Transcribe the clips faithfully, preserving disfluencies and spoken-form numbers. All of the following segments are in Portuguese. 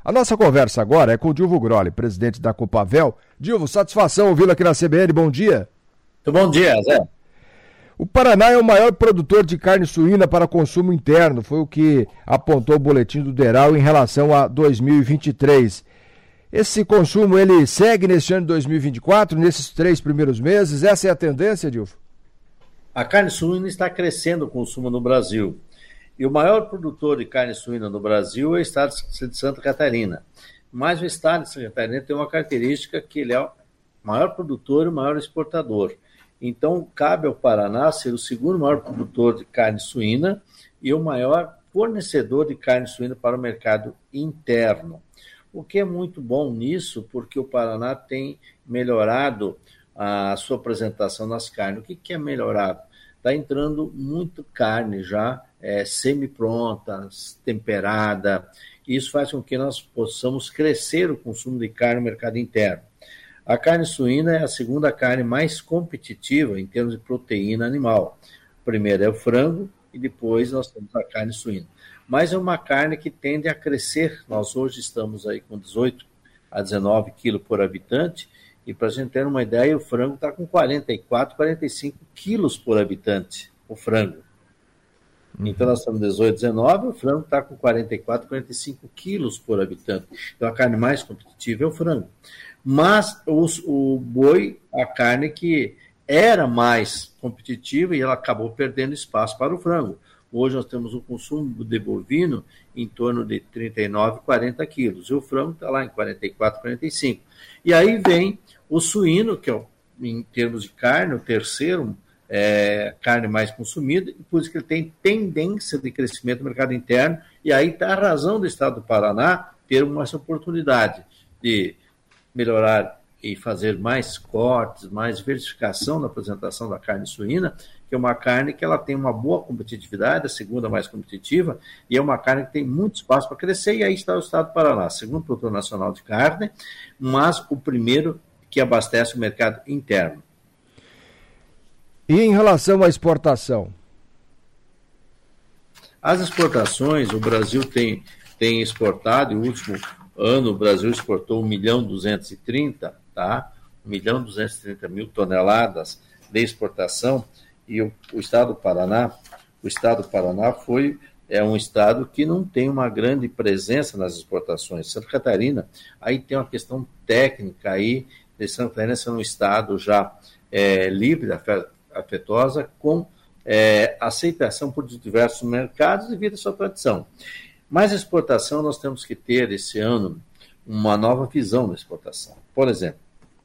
A nossa conversa agora é com o Dilvo Grolli, presidente da Copavel. Dilvo, satisfação ouvi-lo aqui na C B N, bom dia. Muito bom dia, Zé. O Paraná é o maior produtor de carne suína para consumo interno, foi o que apontou o boletim do DERAL em relação a dois mil e vinte e três. Esse consumo, ele segue nesse ano de dois mil e vinte e quatro, nesses três primeiros meses? Essa é a tendência, Dilvo? A carne suína está crescendo o consumo no Brasil. E o maior produtor de carne suína no Brasil é o estado de Santa Catarina. Mas o estado de Santa Catarina tem uma característica que ele é o maior produtor e o maior exportador. Então, cabe ao Paraná ser o segundo maior produtor de carne suína e o maior fornecedor de carne suína para o mercado interno. O que é muito bom nisso, porque o Paraná tem melhorado a sua apresentação nas carnes. O que, que é melhorado? Está entrando muito carne já é, semi-pronta, temperada. Isso faz com que nós possamos crescer o consumo de carne no mercado interno. A carne suína é a segunda carne mais competitiva em termos de proteína animal. Primeiro é o frango e depois nós temos a carne suína. Mas é uma carne que tende a crescer. Nós hoje estamos aí com dezoito a dezenove quilos por habitante e para a gente ter uma ideia, o frango está com quarenta e quatro, quarenta e cinco quilos por habitante, o frango. Então nós estamos dezoito, dezenove, o frango está com quarenta e quatro, quarenta e cinco quilos por habitante. Então a carne mais competitiva é o frango. Mas os, o boi, a carne que era mais competitiva e ela acabou perdendo espaço para o frango. Hoje nós temos um consumo de bovino em torno de trinta e nove, quarenta quilos. E o frango está lá em quarenta e quatro, quarenta e cinco. E aí vem o suíno, que é, em termos de carne, o terceiro é, carne mais consumida, e por isso que ele tem tendência de crescimento no mercado interno. E aí está a razão do estado do Paraná ter uma essa oportunidade de melhorar e fazer mais cortes, mais diversificação na apresentação da carne suína, que é uma carne que ela tem uma boa competitividade, a segunda mais competitiva, e é uma carne que tem muito espaço para crescer, e aí está o estado do Paraná, segundo produtor nacional de carne, mas o primeiro que abastece o mercado interno. E em relação à exportação? As exportações, o Brasil tem, tem exportado, e o último ano o Brasil exportou um milhão duzentos e trinta, tá? um milhão duzentos e trinta mil toneladas de exportação, e o, o estado do Paraná, o estado do Paraná foi, é um estado que não tem uma grande presença nas exportações. Santa Catarina, aí tem uma questão técnica aí, de Santa Catarina ser um estado já é, livre, afetosa, com é, aceitação por diversos mercados devido à sua tradição. Mas a exportação, nós temos que ter, esse ano, uma nova visão da exportação. Por exemplo,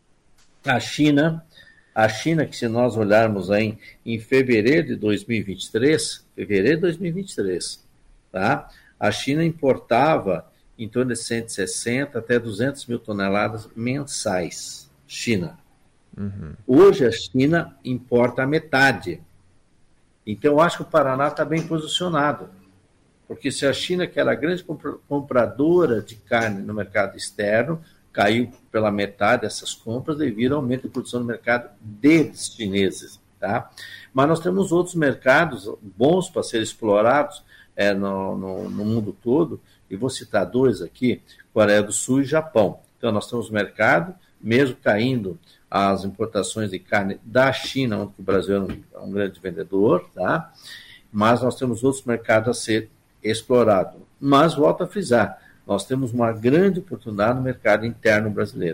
a China, a China, que se nós olharmos aí em fevereiro de dois mil e vinte e três, fevereiro de dois mil e vinte e três, tá? A China importava em torno de cento e sessenta até duzentas mil toneladas mensais. China. Uhum. Hoje a China importa a metade. Então, eu acho que o Paraná está bem posicionado. Porque se a China, que era a grande compradora de carne no mercado externo, caiu pela metade dessas compras devido ao aumento de produção no mercado deles chineses. Tá? Mas nós temos outros mercados bons para serem explorados é, no, no, no mundo todo, e vou citar dois aqui, Coreia do Sul e Japão. Então nós temos mercado, mesmo caindo as importações de carne da China, onde o Brasil é um, é um grande vendedor, tá? Mas nós temos outros mercados a ser explorado. Mas, volto a frisar, nós temos uma grande oportunidade no mercado interno brasileiro.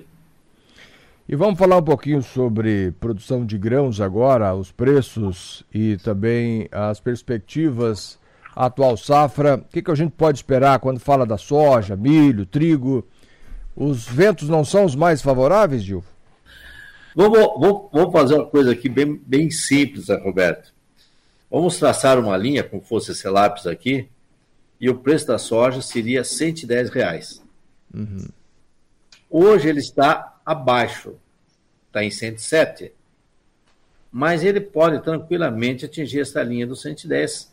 E vamos falar um pouquinho sobre produção de grãos agora, os preços e também as perspectivas, a atual safra. O que, que a gente pode esperar quando fala da soja, milho, trigo? Os ventos não são os mais favoráveis, Gil? Vamos, vamos, vamos fazer uma coisa aqui bem, bem simples, Roberto. Vamos traçar uma linha, como fosse esse lápis aqui, e o preço da soja seria cento e dez reais. Uhum. Hoje ele está abaixo, está em cento e sete, mas ele pode tranquilamente atingir essa linha dos cento e dez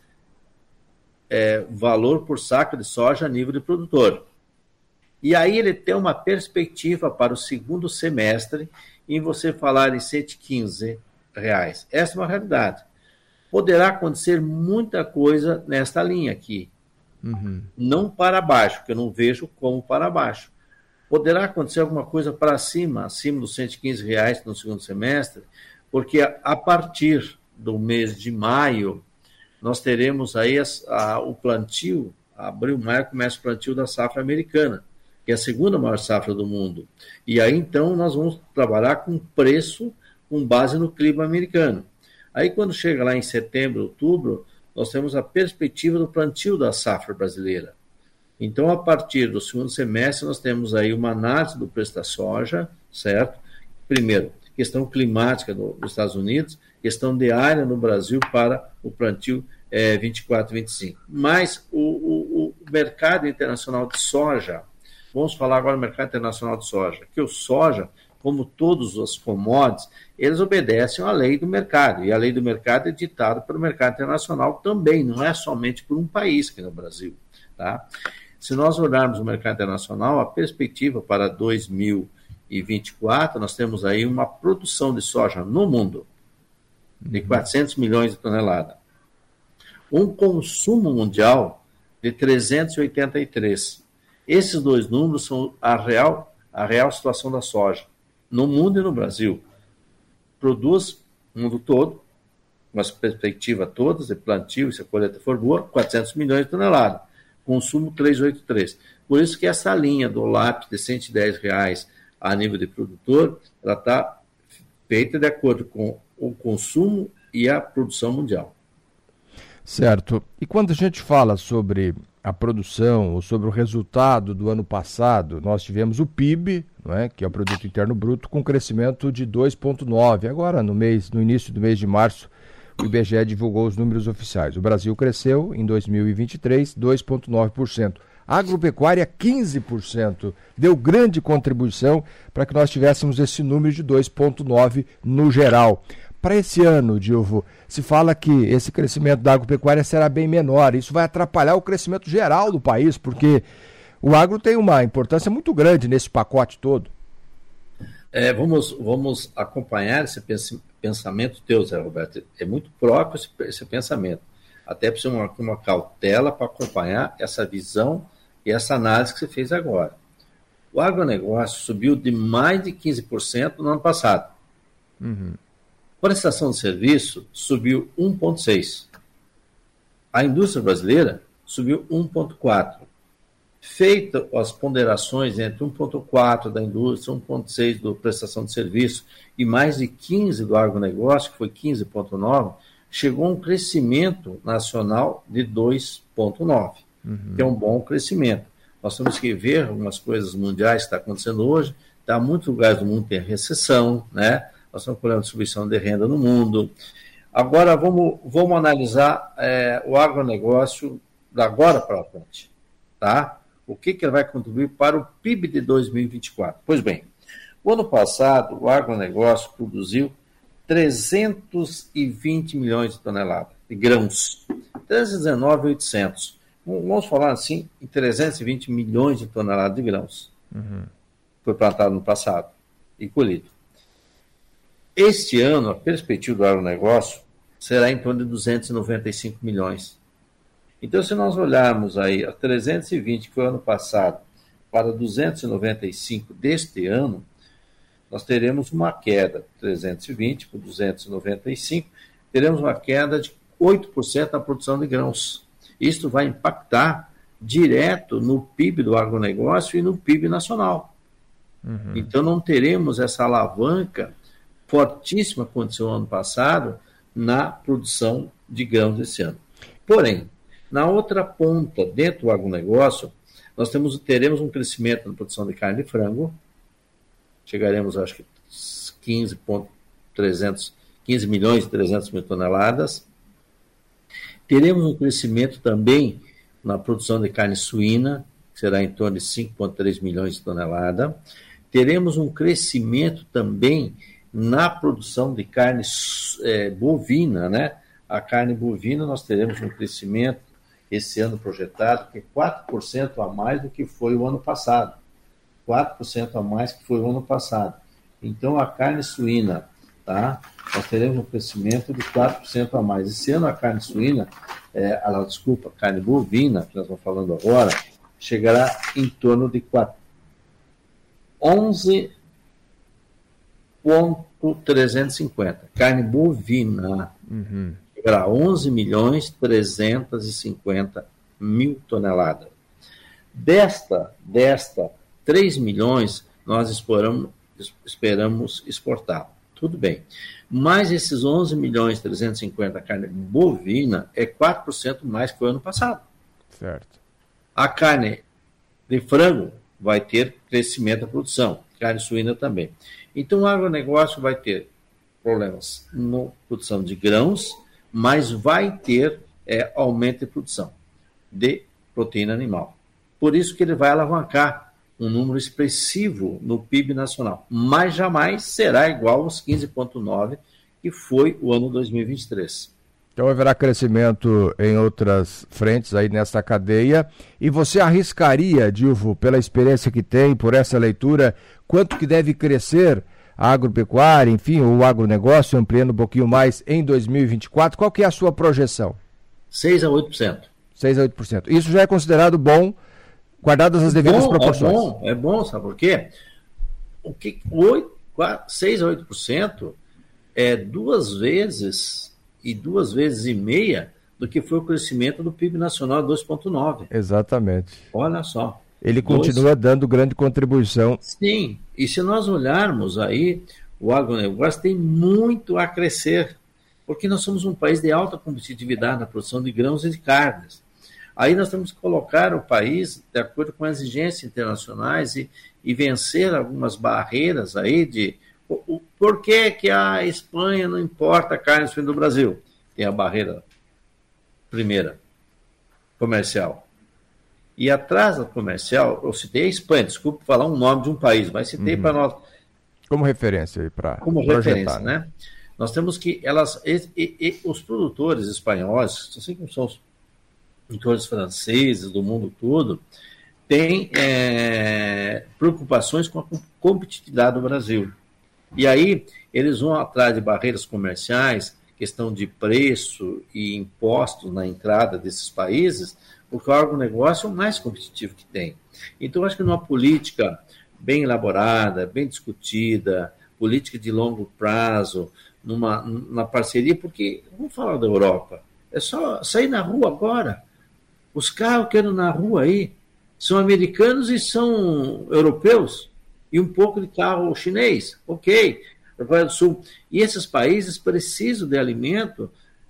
é, valor por saco de soja a nível de produtor. E aí ele tem uma perspectiva para o segundo semestre em você falar em cento e quinze reais. Essa é uma realidade. Poderá acontecer muita coisa nesta linha aqui. Uhum. Não para baixo, que eu não vejo como para baixo. Poderá acontecer alguma coisa para cima, acima dos cento e quinze reais no segundo semestre, porque a partir do mês de maio, nós teremos aí as, a, o plantio, abril, maio, começa o plantio da safra americana, que é a segunda maior safra do mundo. E aí, então, nós vamos trabalhar com preço com base no clima americano. Aí, quando chega lá em setembro, outubro, nós temos a perspectiva do plantio da safra brasileira. Então, a partir do segundo semestre, nós temos aí uma análise do preço da soja, certo? Primeiro, questão climática do, dos Estados Unidos, questão de área no Brasil para o plantio é, vinte e quatro, vinte e cinco. Mas o, o, o mercado internacional de soja, vamos falar agora do mercado internacional de soja, que o soja, como todos os commodities, eles obedecem à lei do mercado, e a lei do mercado é ditada pelo mercado internacional também, não é somente por um país aqui no Brasil, tá? Se nós olharmos o mercado internacional, a perspectiva para dois mil e vinte e quatro, nós temos aí uma produção de soja no mundo de quatrocentos milhões de toneladas. Um consumo mundial de trezentos e oitenta e três. Esses dois números são a real, a real situação da soja, no mundo e no Brasil. Produz, no mundo todo, com as perspectivas todas, de plantio, se a colheita for boa, quatrocentos milhões de toneladas. Consumo trezentos e oitenta e três. Por isso que essa linha do lápis de cento e dez reais a nível de produtor, ela está feita de acordo com o consumo e a produção mundial. Certo. E quando a gente fala sobre a produção ou sobre o resultado do ano passado, nós tivemos o P I B, não é, que é o Produto Interno Bruto, com crescimento de dois vírgula nove. Agora, no mês, no início do mês de março, o I B G E divulgou os números oficiais. O Brasil cresceu em dois mil e vinte e três dois vírgula nove por cento. A agropecuária, quinze por cento. Deu grande contribuição para que nós tivéssemos esse número de dois vírgula nove no geral. Para esse ano, Dilvo, se fala que esse crescimento da agropecuária será bem menor. Isso vai atrapalhar o crescimento geral do país, porque o agro tem uma importância muito grande nesse pacote todo. É, vamos, vamos acompanhar esse pensamento teu, Zé Roberto. É muito próprio esse, esse pensamento. Até precisa uma, uma cautela para acompanhar essa visão e essa análise que você fez agora. O agronegócio subiu de mais de quinze por cento no ano passado. Uhum. A prestação de serviço subiu um vírgula seis por cento. A indústria brasileira subiu um vírgula quatro por cento. Feita as ponderações entre um vírgula quatro por cento da indústria, um vírgula seis por cento da prestação de serviço e mais de quinze por cento do agronegócio, que foi quinze vírgula nove por cento, chegou a um crescimento nacional de dois vírgula nove por cento, uhum. que é um bom crescimento. Nós temos que ver algumas coisas mundiais que estão acontecendo hoje. Tá, muitos lugares do mundo tem recessão, né? Nós estamos com distribuição de renda no mundo. Agora, vamos, vamos analisar é, o agronegócio da agora para frente, tá? O que, que ele vai contribuir para o P I B de dois mil e vinte e quatro? Pois bem, o ano passado, o agronegócio produziu trezentos e vinte milhões de toneladas de grãos, trezentos e dezenove mil e oitocentos. Vamos falar assim, em trezentos e vinte milhões de toneladas de grãos. Uhum. Foi plantado no passado e colhido. Este ano, a perspectiva do agronegócio será em torno de duzentos e noventa e cinco milhões. Então, se nós olharmos aí a trezentos e vinte, que foi o ano passado, para duzentos e noventa e cinco deste ano, nós teremos uma queda, trezentos e vinte por duzentos e noventa e cinco, teremos uma queda de oito por cento na produção de grãos. Isto vai impactar direto no P I B do agronegócio e no P I B nacional. Uhum. Então, não teremos essa alavanca fortíssima que aconteceu no ano passado na produção de grãos esse ano. Porém, na outra ponta, dentro do agronegócio, nós temos, teremos um crescimento na produção de carne de frango, chegaremos, acho que, quinze milhões e trezentos mil toneladas. Teremos um crescimento também na produção de carne suína, que será em torno de cinco vírgula três milhões de toneladas. Teremos um crescimento também na produção de carne é, bovina, né? A carne bovina nós teremos um crescimento esse ano projetado que é quatro por cento a mais do que foi o ano passado. quatro por cento a mais que foi o ano passado. Então, a carne suína tá? Nós teremos um crescimento de quatro por cento a mais. Esse ano a carne suína, é, a, desculpa, a carne bovina, que nós estamos falando agora, chegará em torno de onze vírgula trezentos e cinquenta. Carne bovina. Uhum. Chegará a onze milhões trezentos e cinquenta mil toneladas. Desta, desta três milhões, nós esperamos, esperamos exportar. Tudo bem. Mas esses onze milhões trezentos e cinquenta carne bovina é quatro por cento mais que o ano passado. Certo. A carne de frango vai ter crescimento da produção, carne suína também. Então o agronegócio vai ter problemas na produção de grãos, mas vai ter é, aumento de produção de proteína animal. Por isso que ele vai alavancar um número expressivo no P I B nacional, mas jamais será igual aos quinze vírgula nove que foi o ano dois mil e vinte e três. Então haverá crescimento em outras frentes aí nessa cadeia. E você arriscaria, Dilvo, pela experiência que tem, por essa leitura, quanto que deve crescer a agropecuária, enfim, o agronegócio, ampliando um pouquinho mais em dois mil e vinte e quatro? Qual que é a sua projeção? seis a oito por cento. seis a oito por cento. Isso já é considerado bom, guardadas as devidas bom, proporções. É bom, é bom, sabe por quê? O que, oito, quatro, seis a oito por cento é duas vezes e duas vezes e meia do que foi o crescimento do P I B nacional, dois vírgula nove. Exatamente. Olha só. Ele continua dois... dando grande contribuição. Sim, e se nós olharmos aí, o agronegócio tem muito a crescer, porque nós somos um país de alta competitividade na produção de grãos e de carnes. Aí nós temos que colocar o país de acordo com as exigências internacionais e, e vencer algumas barreiras aí de... O, por que, que a Espanha não importa carne suína do Brasil? Tem a barreira primeira, comercial. E atrás da comercial, eu citei a Espanha, desculpe falar um nome de um país, mas citei uhum. para nós... Como referência aí para Como referência, né? né? Nós temos que elas... E, e, e, os produtores espanhóis, assim como são os produtores franceses do mundo todo, têm é, preocupações com a competitividade do Brasil. E aí, eles vão atrás de barreiras comerciais, questão de preço e impostos na entrada desses países, porque o agronegócio é o mais competitivo que tem. Então, acho que numa política bem elaborada, bem discutida, política de longo prazo, numa, numa parceria, porque, vamos falar da Europa, é só sair na rua agora. Os carros que andam na rua aí são americanos e são europeus. E um pouco de carro chinês, ok, Coreia do Sul. E esses países precisam de alimento,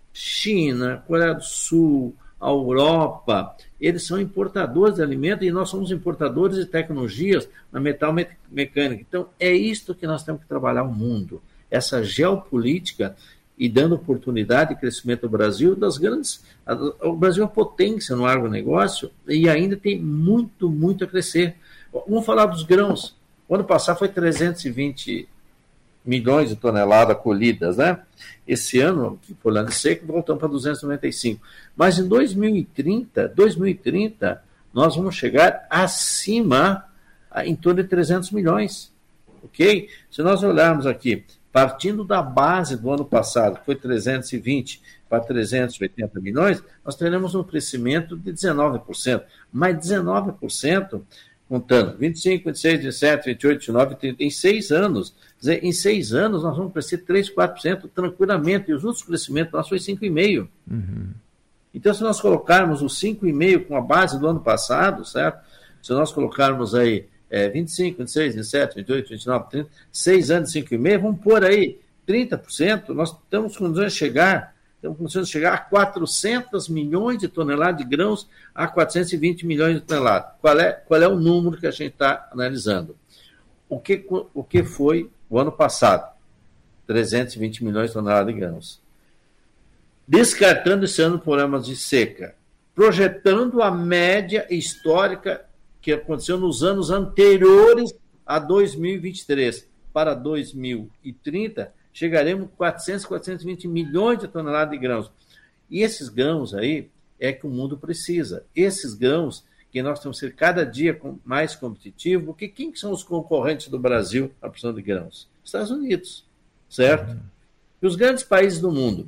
China, Coreia do Sul, a Europa, eles são importadores de alimento e nós somos importadores de tecnologias na metal mecânica. Então, é isto que nós temos que trabalhar o mundo, essa geopolítica e dando oportunidade de crescimento ao Brasil, das grandes... O Brasil é uma potência no agronegócio e ainda tem muito, muito a crescer. Vamos falar dos grãos. O ano passado foi trezentos e vinte milhões de toneladas colhidas, né? Esse ano, por ano seco, voltamos para duzentos e noventa e cinco. Mas em dois mil e trinta, dois mil e trinta, nós vamos chegar acima, em torno de trezentos milhões. Ok? Se nós olharmos aqui, partindo da base do ano passado, que foi trezentos e vinte para trezentos e oitenta milhões, nós teremos um crescimento de dezenove por cento. Mas dezenove por cento... contando vinte e cinco, vinte e seis, vinte e sete, vinte e oito, vinte e nove, trinta, em seis anos. Quer dizer, em seis anos nós vamos crescer três, quatro por cento tranquilamente, e os outros crescimentos nós foi cinco vírgula cinco por cento. Uhum. Então, se nós colocarmos os cinco vírgula cinco por cento com a base do ano passado, certo? Se nós colocarmos aí é, vinte e cinco, vinte e seis, vinte e sete, vinte e oito, vinte e nove, trinta, seis anos, cinco vírgula cinco por cento, vamos pôr aí trinta por cento, nós temos condições de chegar... Estamos começando a chegar a quatrocentos milhões de toneladas de grãos, a quatrocentos e vinte milhões de toneladas. Qual é, qual é o número que a gente está analisando? O que, o que foi o ano passado? trezentos e vinte milhões de toneladas de grãos. Descartando esse ano problemas de seca, projetando a média histórica que aconteceu nos anos anteriores a dois mil e vinte e três para dois mil e trinta, chegaremos a quatrocentos, quatrocentos e vinte milhões de toneladas de grãos. E esses grãos aí é que o mundo precisa. Esses grãos que nós temos que ser cada dia mais competitivos, porque quem são os concorrentes do Brasil na produção de grãos? Estados Unidos. certo? E os grandes países do mundo,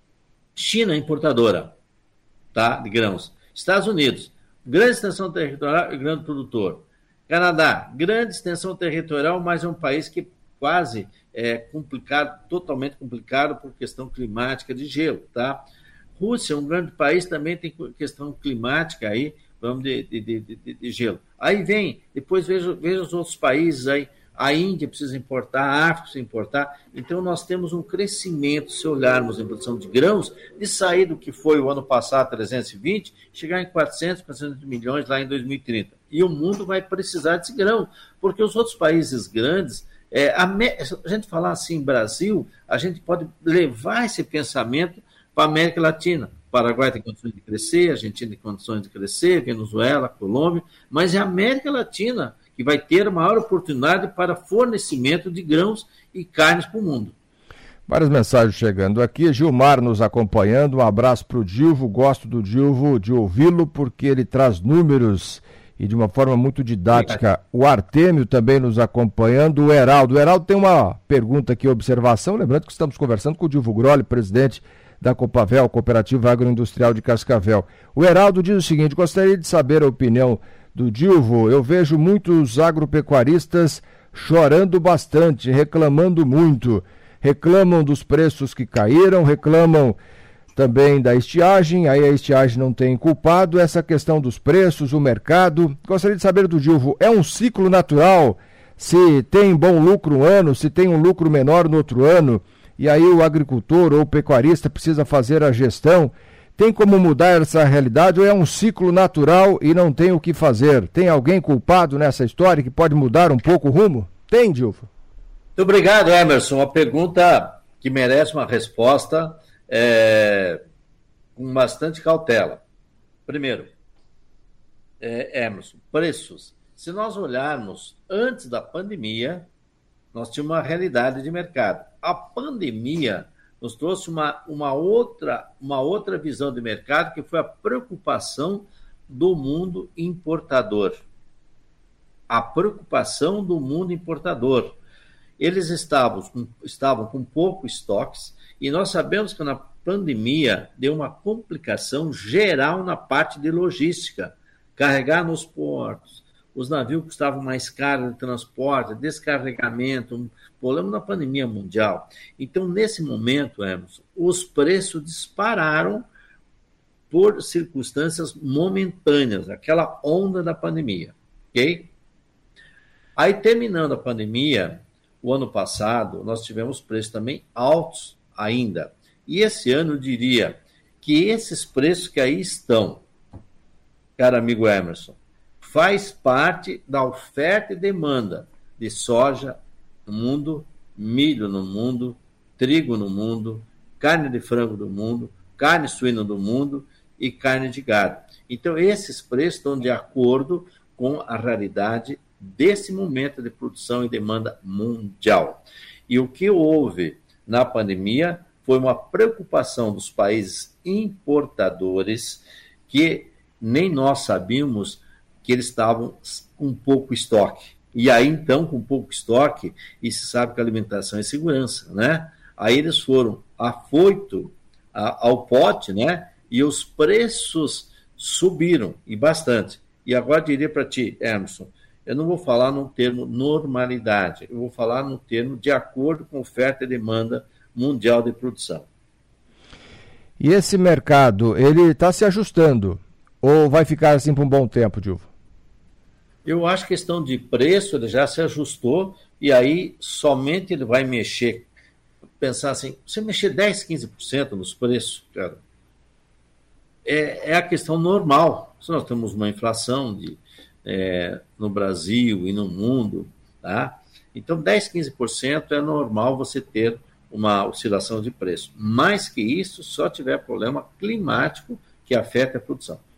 China, importadora, tá, de grãos. Estados Unidos, grande extensão territorial e grande produtor. Canadá, grande extensão territorial, mas é um país que quase é complicado, totalmente complicado por questão climática de gelo, tá? Rússia, um grande país, também tem questão climática aí, vamos de, de, de, de, de gelo. Aí vem, depois veja, veja os outros países aí, a Índia precisa importar, a África precisa importar, então nós temos um crescimento, se olharmos em produção de grãos, de sair do que foi o ano passado, trezentos e vinte, chegar em quatrocentos, quatrocentos milhões lá em dois mil e trinta. E o mundo vai precisar desse grão, porque os outros países grandes, é, a, me... a gente falar assim, Brasil, a gente pode levar esse pensamento para a América Latina. O Paraguai tem condições de crescer, a Argentina tem condições de crescer, Venezuela, Colômbia, mas é a América Latina que vai ter a maior oportunidade para fornecimento de grãos e carnes para o mundo. Várias mensagens chegando aqui. Gilmar nos acompanhando. Um abraço para o Dilvo. Gosto do Dilvo, de ouvi-lo, porque ele traz números e de uma forma muito didática. O Artêmio também nos acompanhando. O Heraldo. O Heraldo tem uma pergunta aqui, observação. Lembrando que estamos conversando com o Dilvo Grolli, presidente da Copavel, Cooperativa Agroindustrial de Cascavel. O Heraldo diz o seguinte: gostaria de saber a opinião do Dilvo. Eu vejo muitos agropecuaristas chorando bastante, reclamando muito. Reclamam dos preços que caíram, reclamam também da estiagem, aí a estiagem não tem culpado, essa questão dos preços, o mercado. Gostaria de saber do Dilvo, é um ciclo natural? Se tem bom lucro um ano, se tem um lucro menor no outro ano, e aí o agricultor ou o pecuarista precisa fazer a gestão, tem como mudar essa realidade ou é um ciclo natural e não tem o que fazer? Tem alguém culpado nessa história que pode mudar um pouco o rumo? Tem, Dilvo? Muito obrigado, Emerson. Uma pergunta que merece uma resposta é, com bastante cautela. Primeiro, é, Emerson, preços. Se nós olharmos antes da pandemia, nós tínhamos uma realidade de mercado. A pandemia nos trouxe uma, uma, outra, uma outra visão de mercado, que foi a preocupação do mundo importador. A preocupação do mundo importador. Eles estavam com, estavam com pouco estoques, e nós sabemos que na pandemia deu uma complicação geral na parte de logística. Carregar nos portos, os navios custavam mais caro de transporte, descarregamento, um problema na pandemia mundial. Então, nesse momento, Emerson, os preços dispararam por circunstâncias momentâneas, aquela onda da pandemia, ok? Aí, terminando a pandemia, o ano passado, nós tivemos preços também altos ainda. E esse ano, eu diria que esses preços que aí estão, caro amigo Emerson, faz parte da oferta e demanda de soja no mundo, milho no mundo, trigo no mundo, carne de frango do mundo, carne suína do mundo e carne de gado. Então, esses preços estão de acordo com a realidade desse momento de produção e demanda mundial. E o que houve na pandemia foi uma preocupação dos países importadores que nem nós sabíamos que eles estavam com pouco estoque. E aí, então, com pouco estoque, e se sabe que alimentação é segurança, né? Aí eles foram afoito a, ao pote, né? E os preços subiram, e bastante. E agora diria para ti, Emerson, eu não vou falar no termo normalidade, eu vou falar no termo de acordo com oferta e demanda mundial de produção. E esse mercado, ele está se ajustando? Ou vai ficar assim por um bom tempo, Dilvo? Eu acho que questão de preço, ele já se ajustou, e aí somente ele vai mexer, pensar assim, você mexer dez, quinze por cento nos preços, cara, é, é a questão normal. Se nós temos uma inflação de, é, no Brasil e no mundo, tá? Então dez, quinze por cento é normal você ter uma oscilação de preço. Mais que isso, só tiver problema climático que afeta a produção.